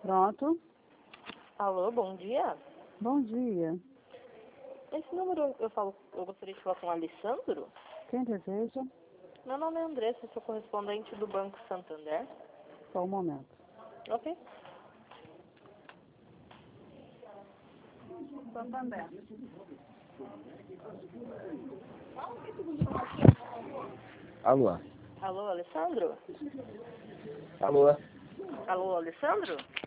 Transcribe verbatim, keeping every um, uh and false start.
Pronto. Alô, bom dia. Bom dia. Esse número eu falo, eu gostaria de falar com o Alessandro. Quem deseja? Meu nome é Andressa, sou correspondente do Banco Santander. Só um momento. Ok. Santander. Alô? Alô, Alessandro? Alô? Alô, Alessandro?